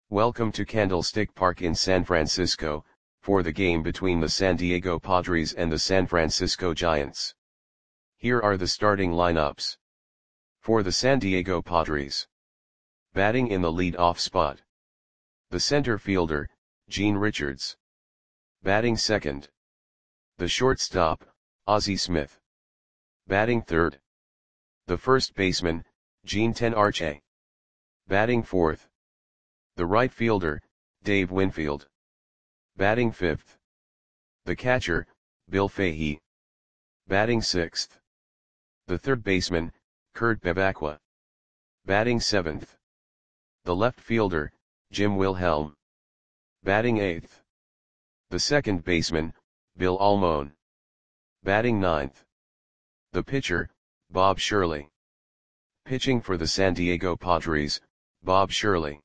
Welcome to Candlestick Park in San Francisco, for the game between the San Diego Padres and the San Francisco Giants. Here are the starting lineups. For the San Diego Padres. Batting in the lead-off spot. The center fielder, Gene Richards. Batting second. The shortstop, Ozzie Smith. Batting third. The first baseman, Gene Tenarche. Batting fourth. The right fielder, Dave Winfield. Batting fifth. The catcher, Bill Fahey. Batting sixth. The third baseman, Kurt Bevacqua. Batting seventh. The left fielder, Jim Wilhelm. Batting eighth. The second baseman, Bill Almon. Batting ninth. The pitcher, Bob Shirley. Pitching for the San Diego Padres, Bob Shirley.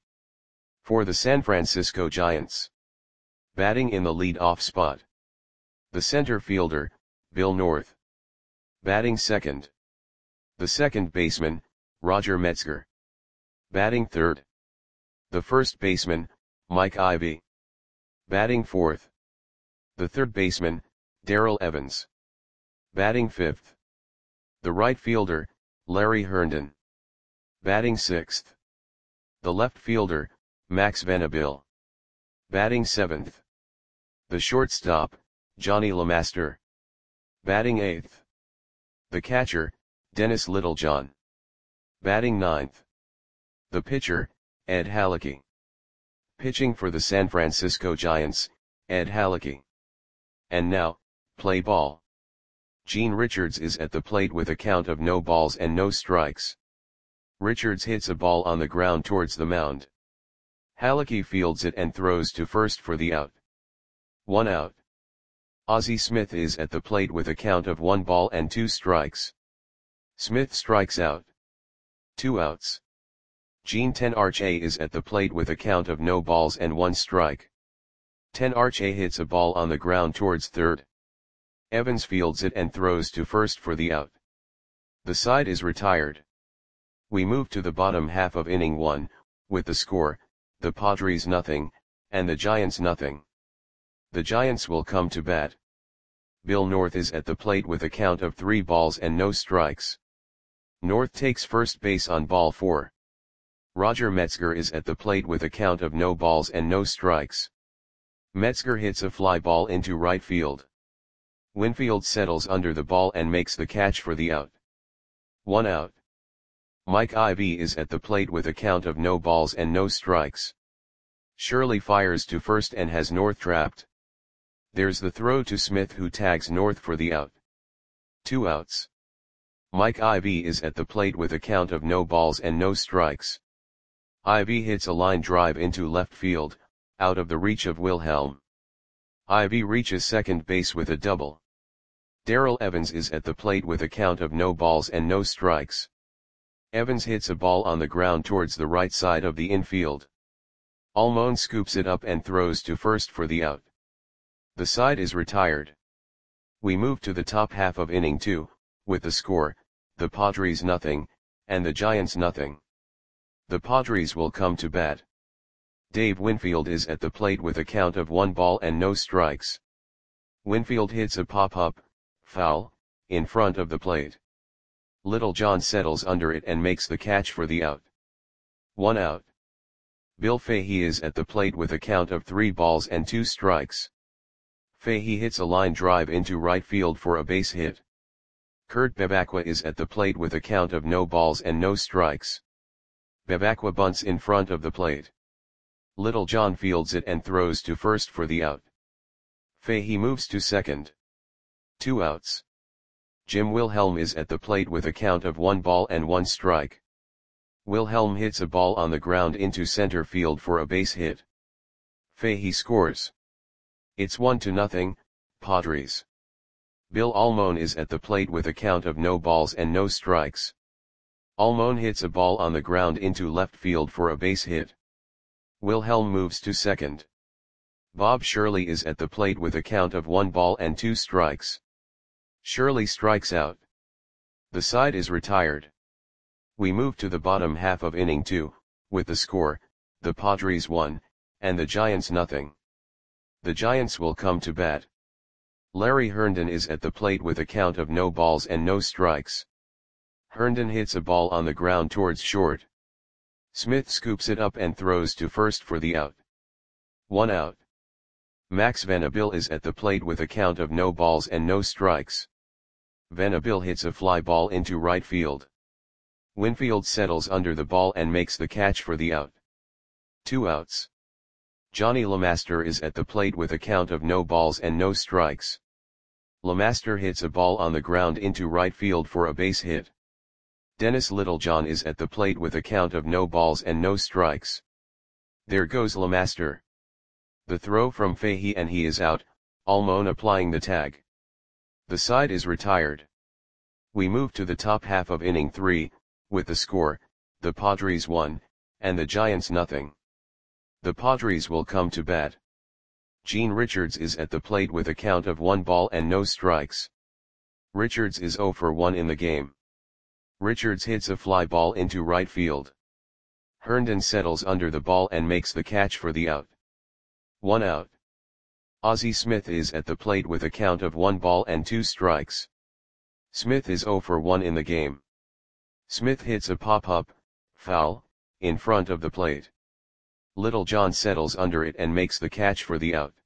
For the San Francisco Giants. Batting in the lead-off spot. The center fielder, Bill North. Batting second. The second baseman, Roger Metzger. Batting third. The first baseman, Mike Ivey. Batting fourth. The third baseman, Darrell Evans. Batting fifth. The right fielder, Larry Herndon. Batting sixth. The left fielder, Max Venable. Batting seventh. The shortstop, Johnny LeMaster. Batting eighth. The catcher, Dennis Littlejohn. Batting ninth. The pitcher, Ed Halicki. Pitching for the San Francisco Giants, Ed Halicki. And now, play ball. Gene Richards is at the plate with a count of no balls and no strikes. Richards hits a ball on the ground towards the mound. Halicki fields it and throws to first for the out. 1 out. Ozzie Smith is at the plate with a count of 1 ball and 2 strikes. Smith strikes out. 2 outs. Gene Tenarche is at the plate with a count of no balls and 1 strike. Tenarche hits a ball on the ground towards third. Evans fields it and throws to first for the out. The side is retired. We move to the bottom half of inning 1, with the score, the Padres nothing, and the Giants nothing. The Giants will come to bat. Bill North is at the plate with a count of 3 balls and no strikes. North takes first base on ball 4. Roger Metzger is at the plate with a count of no balls and no strikes. Metzger hits a fly ball into right field. Winfield settles under the ball and makes the catch for the out. 1 out. Mike Ivey is at the plate with a count of no balls and no strikes. Shirley fires to first and has North trapped. There's the throw to Smith, who tags North for the out. 2 outs. Mike Ivey is at the plate with a count of no balls and no strikes. Ivey hits a line drive into left field, out of the reach of Wilhelm. Ivey reaches second base with a double. Darrell Evans is at the plate with a count of no balls and no strikes. Evans hits a ball on the ground towards the right side of the infield. Almon scoops it up and throws to first for the out. The side is retired. We move to the top half of inning 2, with the score, the Padres nothing, and the Giants nothing. The Padres will come to bat. Dave Winfield is at the plate with a count of 1 ball and no strikes. Winfield hits a pop-up, foul, in front of the plate. Littlejohn settles under it and makes the catch for the out. 1 out. Bill Fahey is at the plate with a count of 3 balls and 2 strikes. Fahey hits a line drive into right field for a base hit. Kurt Bevacqua is at the plate with a count of no balls and no strikes. Bevacqua bunts in front of the plate. Littlejohn fields it and throws to first for the out. Fahey moves to second. 2 outs. Jim Wilhelm is at the plate with a count of 1 ball and 1 strike. Wilhelm hits a ball on the ground into center field for a base hit. Fahey scores. It's 1-0, Padres. Bill Almon is at the plate with a count of no balls and no strikes. Almon hits a ball on the ground into left field for a base hit. Wilhelm moves to second. Bob Shirley is at the plate with a count of 1 ball and 2 strikes. Shirley strikes out. The side is retired. We move to the bottom half of inning 2, with the score, the Padres 1, and the Giants nothing. The Giants will come to bat. Larry Herndon is at the plate with a count of no balls and no strikes. Herndon hits a ball on the ground towards short. Smith scoops it up and throws to first for the out. 1 out. Max Venable is at the plate with a count of no balls and no strikes. Venable hits a fly ball into right field. Winfield settles under the ball and makes the catch for the out. 2 outs. Johnny LeMaster is at the plate with a count of no balls and no strikes. LeMaster hits a ball on the ground into right field for a base hit. Dennis Littlejohn is at the plate with a count of no balls and no strikes. There goes LeMaster. The throw from Fahey and he is out, Almon applying the tag. The side is retired. We move to the top half of inning 3, with the score, the Padres 1, and the Giants nothing. The Padres will come to bat. Gene Richards is at the plate with a count of 1 ball and no strikes. Richards is 0 for 1 in the game. Richards hits a fly ball into right field. Herndon settles under the ball and makes the catch for the out. 1 out. Ozzie Smith is at the plate with a count of 1 ball and 2 strikes. Smith is 0 for 1 in the game. Smith hits a pop-up, foul, in front of the plate. Littlejohn settles under it and makes the catch for the out.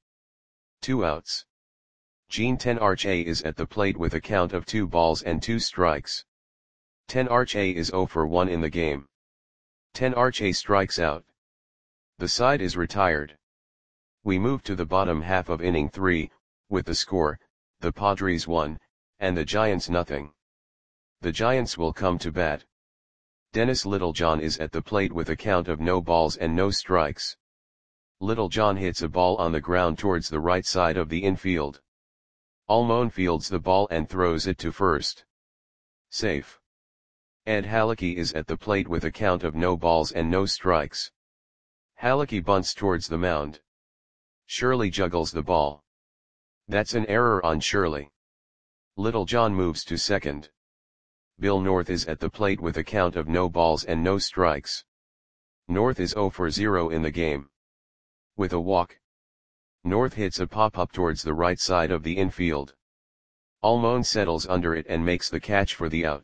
2 outs. Gene Tenarche is at the plate with a count of 2 balls and 2 strikes. Tenarche is 0 for 1 in the game. Tenarche strikes out. The side is retired. We move to the bottom half of inning 3, with the score, the Padres 1, and the Giants nothing. The Giants will come to bat. Dennis Littlejohn is at the plate with a count of no balls and no strikes. Littlejohn hits a ball on the ground towards the right side of the infield. Almon fields the ball and throws it to first. Safe. Ed Halicki is at the plate with a count of no balls and no strikes. Halicki bunts towards the mound. Shirley juggles the ball. That's an error on Shirley. Littlejohn moves to second. Bill North is at the plate with a count of no balls and no strikes. North is 0 for 0 in the game. With a walk, North hits a pop-up towards the right side of the infield. Almon settles under it and makes the catch for the out.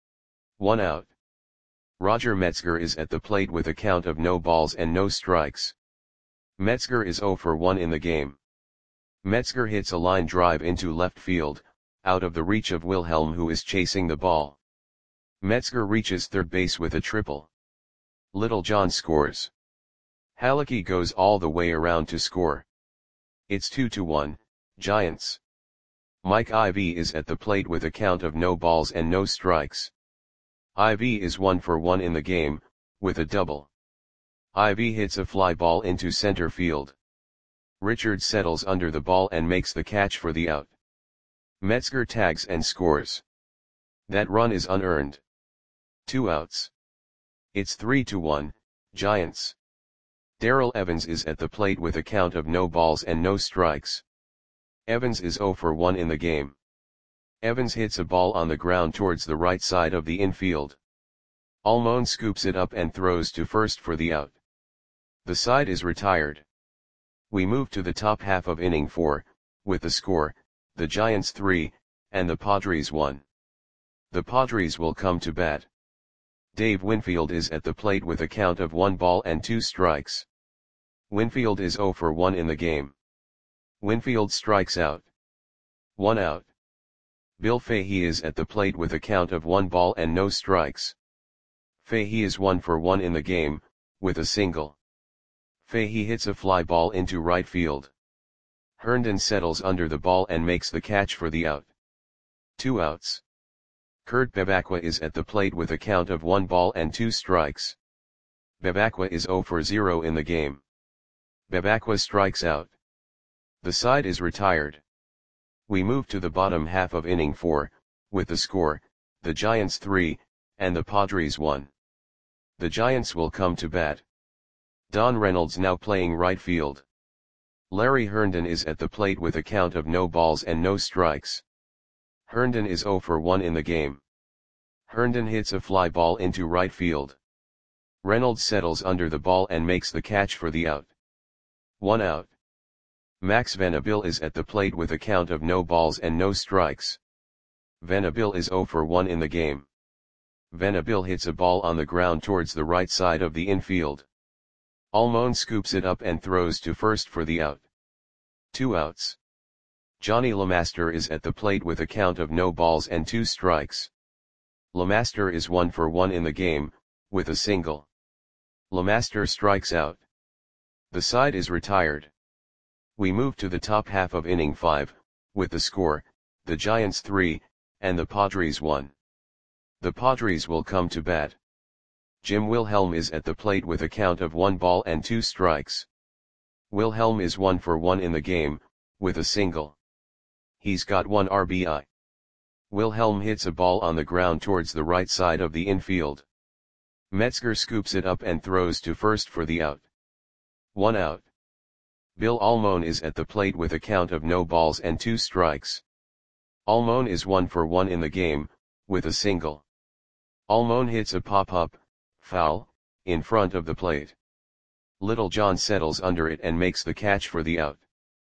1 out. Roger Metzger is at the plate with a count of no balls and no strikes. Metzger is 0 for 1 in the game. Metzger hits a line drive into left field, out of the reach of Wilhelm, who is chasing the ball. Metzger reaches third base with a triple. Littlejohn scores. Halicki goes all the way around to score. It's 2-1, Giants. Mike Ivy is at the plate with a count of no balls and no strikes. Ivy is 1 for 1 in the game, with a double. Ivy hits a fly ball into center field. Richards settles under the ball and makes the catch for the out. Metzger tags and scores. That run is unearned. 2 outs. It's 3-1, Giants. Darrell Evans is at the plate with a count of no balls and no strikes. Evans is 0 for 1 in the game. Evans hits a ball on the ground towards the right side of the infield. Almon scoops it up and throws to first for the out. The side is retired. We move to the top half of inning 4, with the score, the Giants 3, and the Padres 1. The Padres will come to bat. Dave Winfield is at the plate with a count of 1 ball and 2 strikes. Winfield is 0 for 1 in the game. Winfield strikes out. 1 out. Bill Fahey is at the plate with a count of 1 ball and no strikes. Fahey is 1 for 1 in the game, with a single. Fahey hits a fly ball into right field. Herndon settles under the ball and makes the catch for the out. 2 outs. Kurt Bevacqua is at the plate with a count of 1 ball and 2 strikes. Bevacqua is 0 for 0 in the game. Bevacqua strikes out. The side is retired. We move to the bottom half of inning 4, with the score, the Giants 3, and the Padres 1. The Giants will come to bat. Don Reynolds now playing right field. Larry Herndon is at the plate with a count of no balls and no strikes. Herndon is 0 for 1 in the game. Herndon hits a fly ball into right field. Reynolds settles under the ball and makes the catch for the out. 1 out. Max Venable is at the plate with a count of no balls and no strikes. Venable is 0 for 1 in the game. Venable hits a ball on the ground towards the right side of the infield. Almon scoops it up and throws to first for the out. 2 outs. Johnny Lemaster is at the plate with a count of no balls and 2 strikes. Lemaster is 1 for 1 in the game, with a single. Lemaster strikes out. The side is retired. We move to the top half of inning 5, with the score, the Giants 3, and the Padres 1. The Padres will come to bat. Jim Wilhelm is at the plate with a count of 1 ball and 2 strikes. Wilhelm is 1 for 1 in the game, with a single. He's got 1 RBI. Wilhelm hits a ball on the ground towards the right side of the infield. Metzger scoops it up and throws to first for the out. 1 out. Bill Almon is at the plate with a count of no balls and 2 strikes. Almon is 1 for 1 in the game, with a single. Almon hits a pop-up, foul, in front of the plate. Littlejohn settles under it and makes the catch for the out.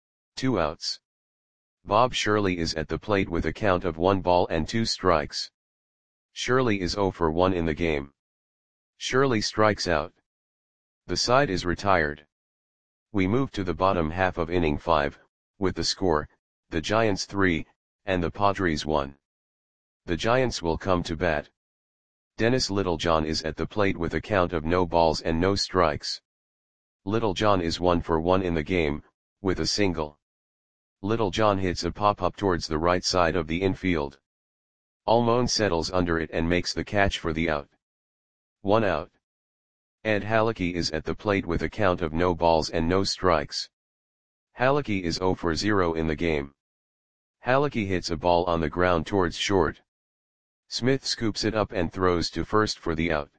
2 outs. Bob Shirley is at the plate with a count of 1 ball and 2 strikes. Shirley is 0 for 1 in the game. Shirley strikes out. The side is retired. We move to the bottom half of inning 5, with the score, the Giants 3, and the Padres 1. The Giants will come to bat. Dennis Littlejohn is at the plate with a count of no balls and no strikes. Littlejohn is 1 for 1 in the game, with a single. Littlejohn hits a pop-up towards the right side of the infield. Almon settles under it and makes the catch for the out. 1 out. Ed Halicki is at the plate with a count of no balls and no strikes. Halicki is 0 for 0 in the game. Halicki hits a ball on the ground towards short. Smith scoops it up and throws to first for the out.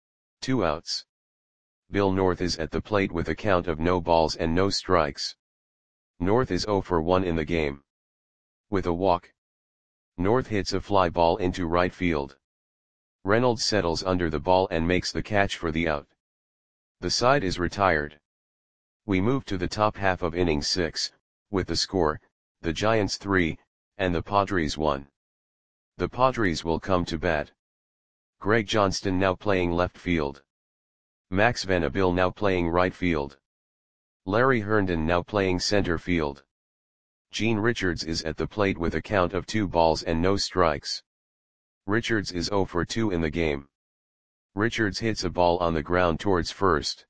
2 outs. Bill North is at the plate with a count of no balls and no strikes. North is 0 for 1 in the game. With a walk. North hits a fly ball into right field. Reynolds settles under the ball and makes the catch for the out. The side is retired. We move to the top half of inning 6, with the score, the Giants 3, and the Padres 1. The Padres will come to bat. Greg Johnston now playing left field. Max Venable now playing right field. Larry Herndon now playing center field. Gene Richards is at the plate with a count of 2 balls and no strikes. Richards is 0 for 2 in the game. Richards hits a ball on the ground towards first.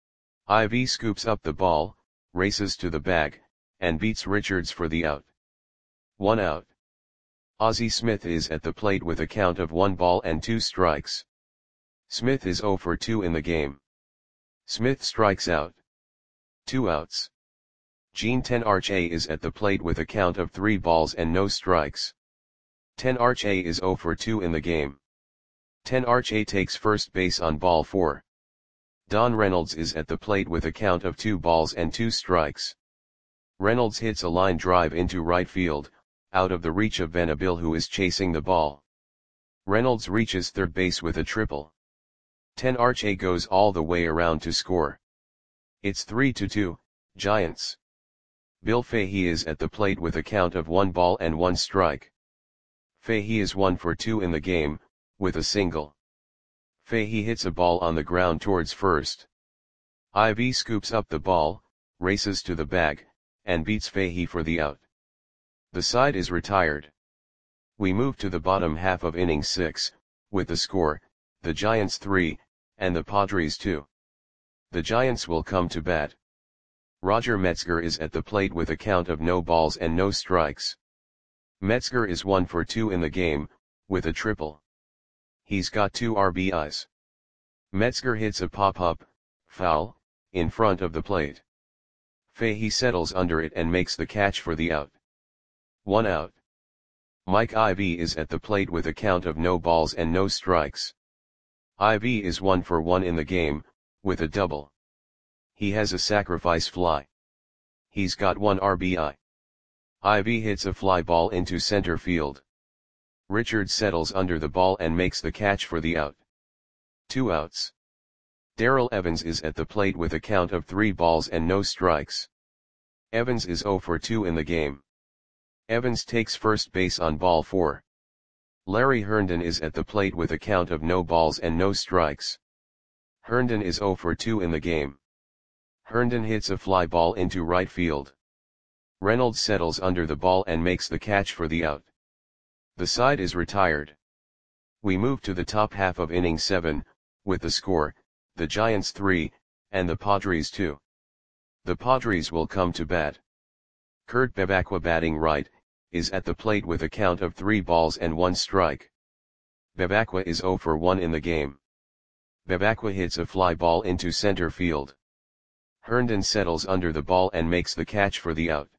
Ivy scoops up the ball, races to the bag, and beats Richards for the out. 1 out. Ozzie Smith is at the plate with a count of 1 ball and 2 strikes. Smith is 0 for 2 in the game. Smith strikes out. 2 outs. Gene Tenarche is at the plate with a count of 3 balls and no strikes. Tenarche is 0 for 2 in the game. Tenarche takes first base on ball 4. Don Reynolds is at the plate with a count of 2 balls and 2 strikes. Reynolds hits a line drive into right field, out of the reach of Venable who is chasing the ball. Reynolds reaches third base with a triple. Tenarche goes all the way around to score. It's 3-2, Giants. Bill Fahey is at the plate with a count of 1 ball and 1 strike. Fahey is 1 for 2 in the game, with a single. Fahey hits a ball on the ground towards first. Ivy scoops up the ball, races to the bag, and beats Fahey for the out. The side is retired. We move to the bottom half of inning 6, with the score, the Giants 3, and the Padres 2. The Giants will come to bat. Roger Metzger is at the plate with a count of no balls and no strikes. Metzger is 1 for 2 in the game, with a triple. He's got 2 RBIs. Metzger hits a pop-up, foul, in front of the plate. Fahey settles under it and makes the catch for the out. 1 out. Mike Ivy is at the plate with a count of no balls and no strikes. Ivy is 1 for 1 in the game, with a double. He has a sacrifice fly. He's got 1 RBI. Ivy hits a fly ball into center field. Richards settles under the ball and makes the catch for the out. 2 outs. Darrell Evans is at the plate with a count of 3 balls and no strikes. Evans is 0 for 2 in the game. Evans takes first base on ball 4. Larry Herndon is at the plate with a count of no balls and no strikes. Herndon is 0 for 2 in the game. Herndon hits a fly ball into right field. Reynolds settles under the ball and makes the catch for the out. The side is retired. We move to the top half of inning 7, with the score, the Giants 3, and the Padres 2. The Padres will come to bat. Kurt Bevacqua, batting right, is at the plate with a count of 3 balls and 1 strike. Bevacqua is 0 for 1 in the game. Bevacqua hits a fly ball into center field. Herndon settles under the ball and makes the catch for the out.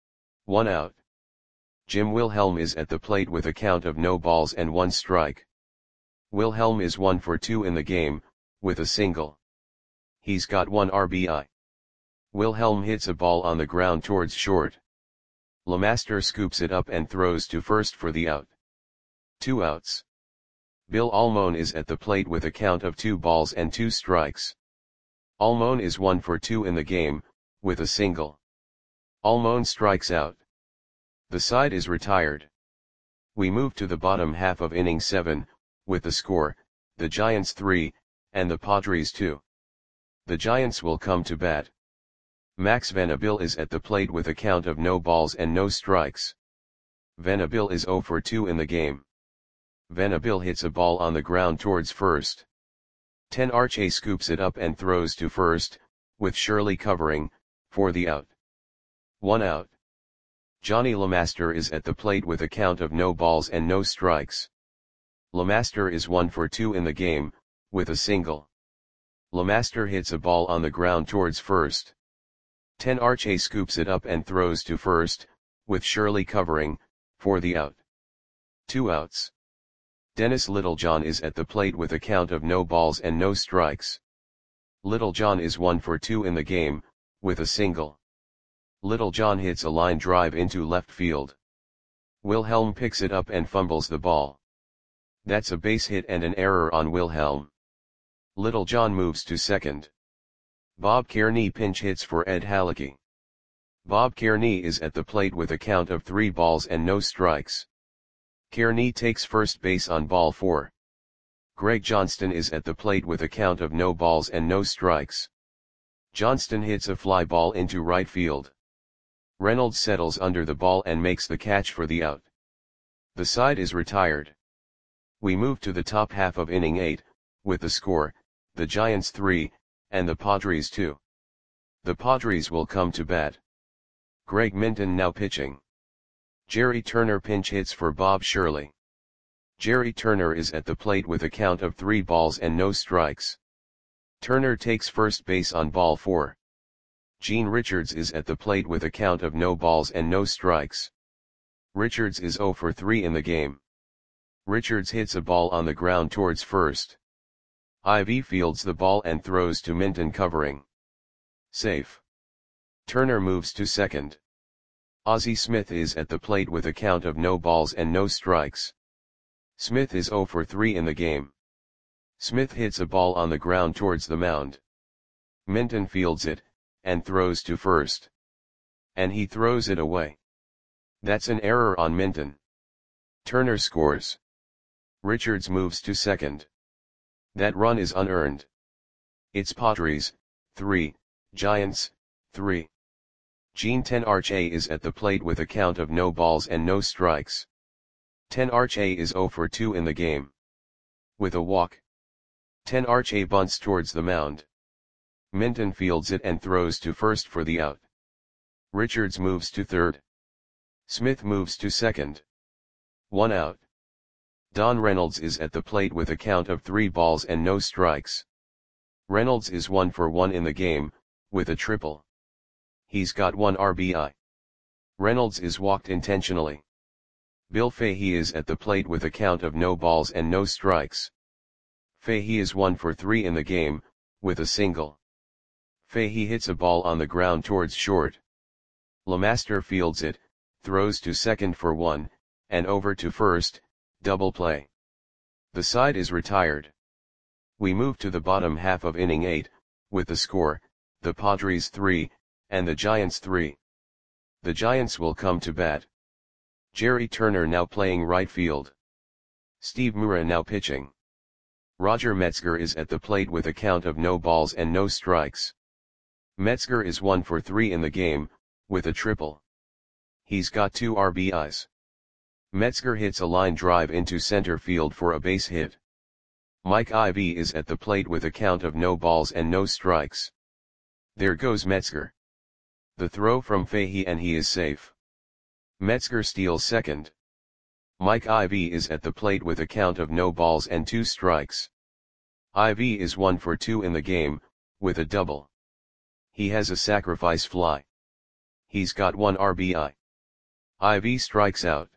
1 out. Jim Wilhelm is at the plate with a count of no balls and 1 strike. Wilhelm is 1 for 2 in the game, with a single. He's got 1 RBI. Wilhelm hits a ball on the ground towards short. LeMaster scoops it up and throws to first for the out. 2 outs. Bill Almon is at the plate with a count of 2 balls and 2 strikes. Almon is 1 for 2 in the game, with a single. Almon strikes out. The side is retired. We move to the bottom half of inning 7, with the score, the Giants 3, and the Padres 2. The Giants will come to bat. Max Venable is at the plate with a count of no balls and no strikes. Venable is 0 for 2 in the game. Venable hits a ball on the ground towards first. Tenarche scoops it up and throws to first, with Shirley covering, for the out. 1 out. Johnny LeMaster is at the plate with a count of no balls and no strikes. LeMaster is 1 for 2 in the game, with a single. LeMaster hits a ball on the ground towards first. Tenarche scoops it up and throws to first, with Shirley covering, for the out. 2 outs. Dennis Littlejohn is at the plate with a count of no balls and no strikes. Littlejohn is 1 for 2 in the game, with a single. Littlejohn hits a line drive into left field. Wilhelm picks it up and fumbles the ball. That's a base hit and an error on Wilhelm. Littlejohn moves to second. Bob Kearney pinch hits for Ed Halicki. Bob Kearney is at the plate with a count of 3 balls and no strikes. Kearney takes first base on ball 4. Greg Johnston is at the plate with a count of no balls and no strikes. Johnston hits a fly ball into right field. Reynolds settles under the ball and makes the catch for the out. The side is retired. We move to the top half of inning 8, with the score, the Giants 3, and the Padres 2. The Padres will come to bat. Greg Minton now pitching. Jerry Turner pinch hits for Bob Shirley. Jerry Turner is at the plate with a count of 3 balls and no strikes. Turner takes first base on ball 4. Gene Richards is at the plate with a count of no balls and no strikes. Richards is 0 for 3 in the game. Richards hits a ball on the ground towards first. Ivy fields the ball and throws to Minton covering. Safe. Turner moves to second. Ozzie Smith is at the plate with a count of no balls and no strikes. Smith is 0 for 3 in the game. Smith hits a ball on the ground towards the mound. Minton fields it, and throws to first. And he throws it away. That's an error on Minton. Turner scores. Richards moves to second. That run is unearned. It's Padres, 3, Giants, 3. Gene Tenarche is at the plate with a count of no balls and no strikes. Tenarche is 0 for 2 in the game. With a walk. Tenarche bunts towards the mound. Minton fields it and throws to first for the out. Richards moves to third. Smith moves to second. 1 out. Don Reynolds is at the plate with a count of 3 balls and no strikes. Reynolds is 1 for 1 in the game, with a triple. He's got 1 RBI. Reynolds is walked intentionally. Bill Fahey is at the plate with a count of no balls and no strikes. Fahey is 1 for 3 in the game, with a single. Fahey hits a ball on the ground towards short. LeMaster fields it, throws to second for 1, and over to first, double play. The side is retired. We move to the bottom half of inning 8, with the score, the Padres 3, and the Giants 3. The Giants will come to bat. Jerry Turner now playing right field. Steve Mura now pitching. Roger Metzger is at the plate with a count of no balls and no strikes. Metzger is 1 for 3 in the game, with a triple. He's got 2 RBIs. Metzger hits a line drive into center field for a base hit. Mike Ivy is at the plate with a count of no balls and no strikes. There goes Metzger. The throw from Fahey and he is safe. Metzger steals second. Mike Ivy is at the plate with a count of no balls and 2 strikes. Ivy is 1 for 2 in the game, with a double. He has a sacrifice fly. He's got 1 RBI. Ivy strikes out.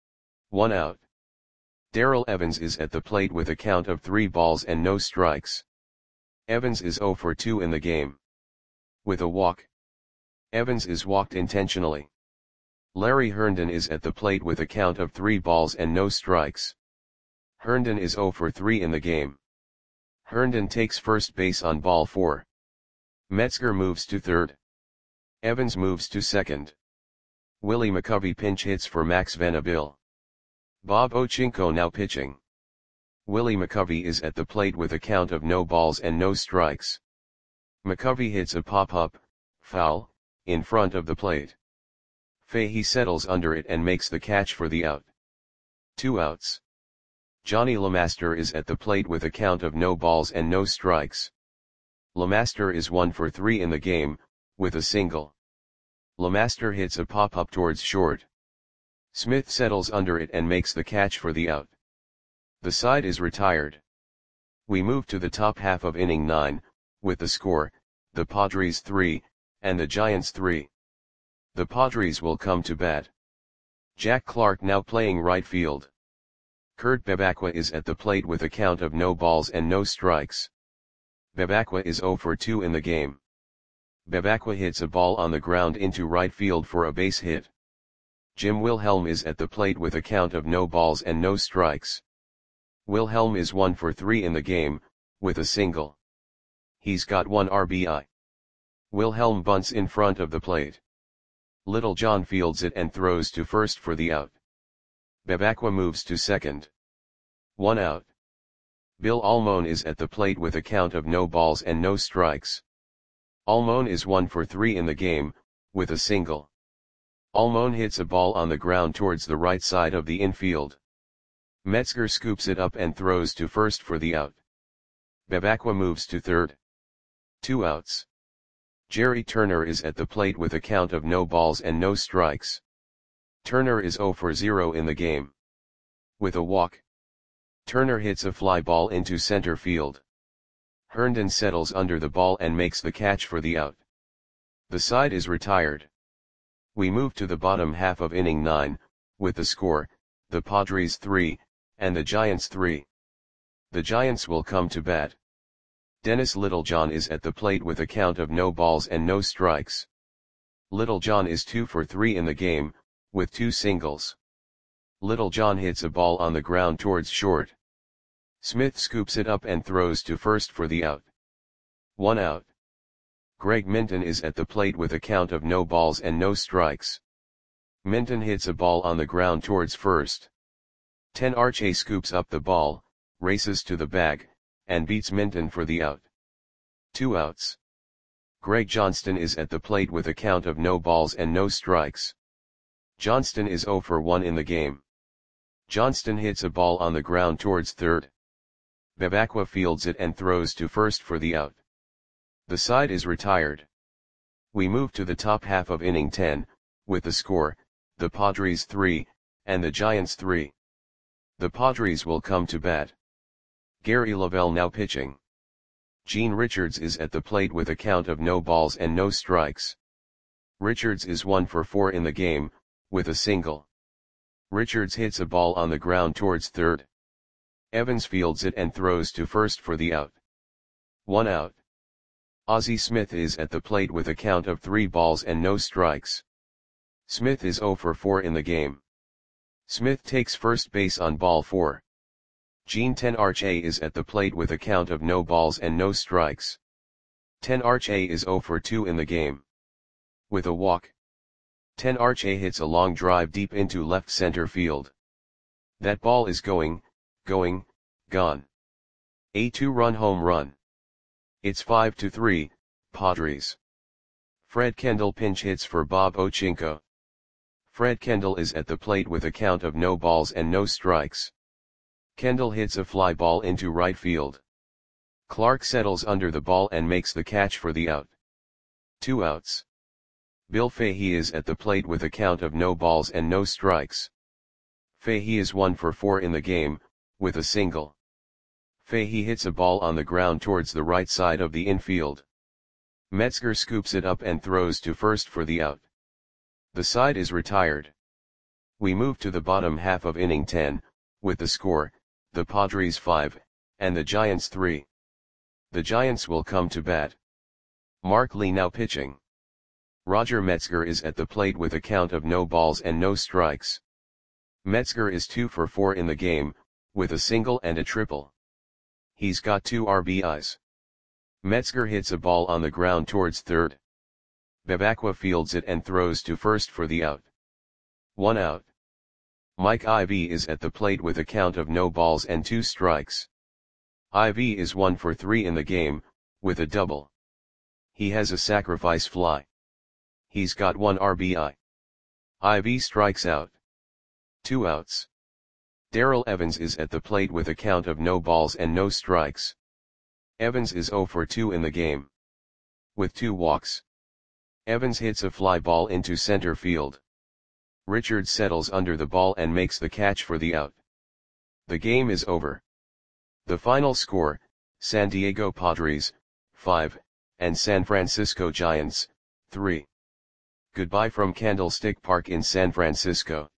1 out. Darrell Evans is at the plate with a count of 3 balls and no strikes. Evans is 0 for 2 in the game. With a walk. Evans is walked intentionally. Larry Herndon is at the plate with a count of 3 balls and no strikes. Herndon is 0 for 3 in the game. Herndon takes first base on ball 4. Metzger moves to third. Evans moves to second. Willie McCovey pinch hits for Max Venable. Bob Ochinko now pitching. Willie McCovey is at the plate with a count of no balls and no strikes. McCovey hits a pop-up, foul, in front of the plate. Fahey settles under it and makes the catch for the out. 2 outs. Johnny LeMaster is at the plate with a count of no balls and no strikes. LeMaster is 1 for 3 in the game, with a single. LeMaster hits a pop-up towards short. Smith settles under it and makes the catch for the out. The side is retired. We move to the top half of inning 9, with the score, the Padres 3, and the Giants 3. The Padres will come to bat. Jack Clark now playing right field. Kurt Bebacqua is at the plate with a count of no balls and no strikes. Bebacqua is 0 for 2 in the game. Bebacqua hits a ball on the ground into right field for a base hit. Jim Wilhelm is at the plate with a count of no balls and no strikes. Wilhelm is 1 for 3 in the game, with a single. He's got 1 RBI. Wilhelm bunts in front of the plate. Littlejohn fields it and throws to first for the out. Bebacqua moves to second. 1 out. Bill Almon is at the plate with a count of no balls and no strikes. Almon is 1 for 3 in the game, with a single. Almon hits a ball on the ground towards the right side of the infield. Metzger scoops it up and throws to first for the out. Bebacqua moves to third. 2 outs. Jerry Turner is at the plate with a count of no balls and no strikes. Turner is 0 for 0 in the game. With a walk. Turner hits a fly ball into center field. Herndon settles under the ball and makes the catch for the out. The side is retired. We move to the bottom half of inning 9, with the score, the Padres 3, and the Giants 3. The Giants will come to bat. Dennis Littlejohn is at the plate with a count of no balls and no strikes. Littlejohn is 2 for 3 in the game, with 2 singles. Littlejohn hits a ball on the ground towards short. Smith scoops it up and throws to first for the out. 1 out. Greg Minton is at the plate with a count of no balls and no strikes. Minton hits a ball on the ground towards first. Ten Arche scoops up the ball, races to the bag, and beats Minton for the out. 2 outs. Greg Johnston is at the plate with a count of no balls and no strikes. Johnston is 0 for 1 in the game. Johnston hits a ball on the ground towards third. Bebacqua fields it and throws to first for the out. The side is retired. We move to the top half of inning 10, with the score, the Padres 3, and the Giants 3. The Padres will come to bat. Gary Lavelle now pitching. Gene Richards is at the plate with a count of no balls and no strikes. Richards is 1 for 4 in the game, with a single. Richards hits a ball on the ground towards third. Evans fields it and throws to first for the out. 1 out. Ozzie Smith is at the plate with a count of 3 balls and no strikes. Smith is 0 for 4 in the game. Smith takes first base on ball 4. Gene 10 Arch A is at the plate with a count of no balls and no strikes. 10 Arch A is 0 for 2 in the game. With a walk. 10 Arch A hits a long drive deep into left center field. That ball is going, gone. A 2-run home run. It's 5-3, Padres. Fred Kendall pinch hits for Bob Ochinko. Fred Kendall is at the plate with a count of no balls and no strikes. Kendall hits a fly ball into right field. Clark settles under the ball and makes the catch for the out. 2 outs. Bill Fahey is at the plate with a count of no balls and no strikes. Fahey is 1 for 4 in the game, with a single. Fahey hits a ball on the ground towards the right side of the infield. Metzger scoops it up and throws to first for the out. The side is retired. We move to the bottom half of inning 10, with the score, the Padres 5, and the Giants 3. The Giants will come to bat. Mark Lee now pitching. Roger Metzger is at the plate with a count of no balls and no strikes. Metzger is 2 for 4 in the game, with a single and a triple. He's got 2 RBIs. Metzger hits a ball on the ground towards third. Bebacqua fields it and throws to first for the out. 1 out. Mike Ivy is at the plate with a count of no balls and 2 strikes. Ivy is 1 for 3 in the game, with a double. He has a sacrifice fly. He's got 1 RBI. Ivy strikes out. 2 outs. Darrell Evans is at the plate with a count of no balls and no strikes. Evans is 0 for 2 in the game. With 2 walks. Evans hits a fly ball into center field. Richards settles under the ball and makes the catch for the out. The game is over. The final score, San Diego Padres, 5, and San Francisco Giants, 3. Goodbye from Candlestick Park in San Francisco.